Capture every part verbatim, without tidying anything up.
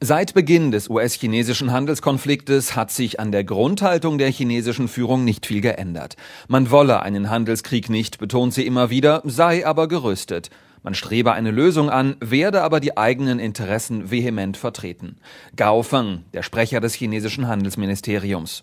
Seit Beginn des U S-chinesischen Handelskonfliktes hat sich an der Grundhaltung der chinesischen Führung nicht viel geändert. Man wolle einen Handelskrieg nicht, betont sie immer wieder, sei aber gerüstet. Man strebe eine Lösung an, werde aber die eigenen Interessen vehement vertreten. Gao Feng, der Sprecher des chinesischen Handelsministeriums.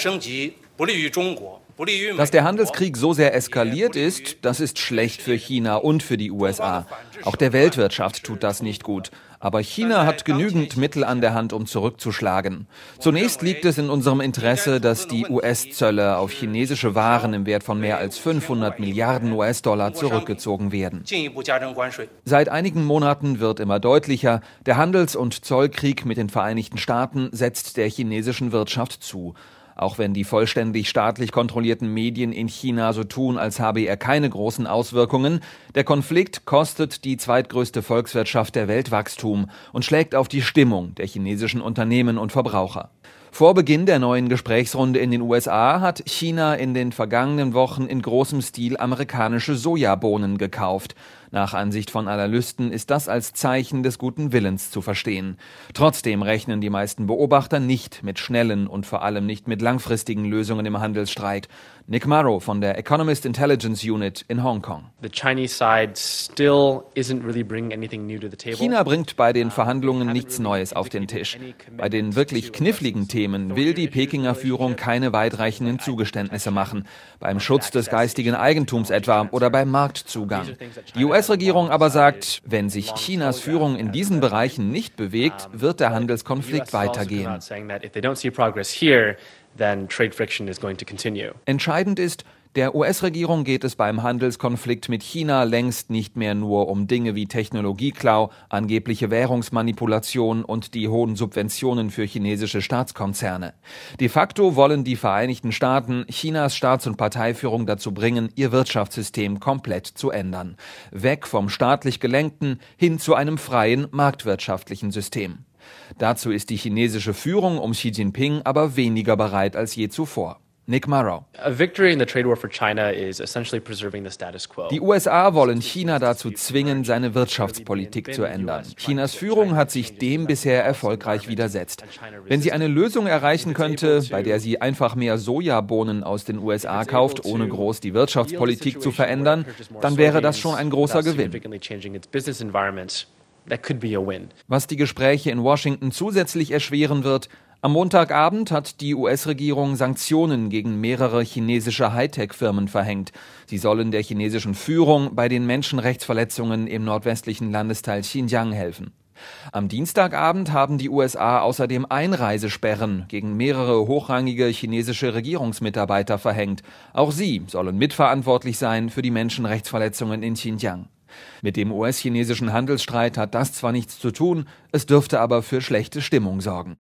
Dass der Handelskrieg so sehr eskaliert ist, das ist schlecht für China und für die U S A. Auch der Weltwirtschaft tut das nicht gut. Aber China hat genügend Mittel an der Hand, um zurückzuschlagen. Zunächst liegt es in unserem Interesse, dass die U S-Zölle auf chinesische Waren im Wert von mehr als fünfhundert Milliarden U S-Dollar zurückgezogen werden. Seit einigen Monaten wird immer deutlicher, der Handels- und Zollkrieg mit den Vereinigten Staaten setzt der chinesischen Wirtschaft zu. Auch wenn die vollständig staatlich kontrollierten Medien in China so tun, als habe er keine großen Auswirkungen, der Konflikt kostet die zweitgrößte Volkswirtschaft der Welt Wachstum und schlägt auf die Stimmung der chinesischen Unternehmen und Verbraucher. Vor Beginn der neuen Gesprächsrunde in den U S A hat China in den vergangenen Wochen in großem Stil amerikanische Sojabohnen gekauft. Nach Ansicht von Analysten ist das als Zeichen des guten Willens zu verstehen. Trotzdem rechnen die meisten Beobachter nicht mit schnellen und vor allem nicht mit langfristigen Lösungen im Handelsstreit. Nick Marrow von der Economist Intelligence Unit in Hongkong. China bringt bei den Verhandlungen nichts Neues auf den Tisch. Bei den wirklich kniffligen Themen will die Pekinger Führung keine weitreichenden Zugeständnisse machen. Beim Schutz des geistigen Eigentums etwa oder beim Marktzugang. Die U S-Regierung aber sagt, wenn sich Chinas Führung in diesen Bereichen nicht bewegt, wird der Handelskonflikt weitergehen. Entscheidend ist, der U S-Regierung geht es beim Handelskonflikt mit China längst nicht mehr nur um Dinge wie Technologieklau, angebliche Währungsmanipulation und die hohen Subventionen für chinesische Staatskonzerne. De facto wollen die Vereinigten Staaten Chinas Staats- und Parteiführung dazu bringen, ihr Wirtschaftssystem komplett zu ändern. Weg vom staatlich gelenkten hin zu einem freien marktwirtschaftlichen System. Dazu ist die chinesische Führung um Xi Jinping aber weniger bereit als je zuvor. Nick Marrow. Die U S A wollen China dazu zwingen, seine Wirtschaftspolitik zu ändern. Chinas Führung hat sich dem bisher erfolgreich widersetzt. Wenn sie eine Lösung erreichen könnte, bei der sie einfach mehr Sojabohnen aus den U S A kauft, ohne groß die Wirtschaftspolitik zu verändern, dann wäre das schon ein großer Gewinn. Was die Gespräche in Washington zusätzlich erschweren wird: Am Montagabend hat die U S-Regierung Sanktionen gegen mehrere chinesische Hightech-Firmen verhängt. Sie sollen der chinesischen Führung bei den Menschenrechtsverletzungen im nordwestlichen Landesteil Xinjiang helfen. Am Dienstagabend haben die U S A außerdem Einreisesperren gegen mehrere hochrangige chinesische Regierungsmitarbeiter verhängt. Auch sie sollen mitverantwortlich sein für die Menschenrechtsverletzungen in Xinjiang. Mit dem U S-chinesischen Handelsstreit hat das zwar nichts zu tun, es dürfte aber für schlechte Stimmung sorgen.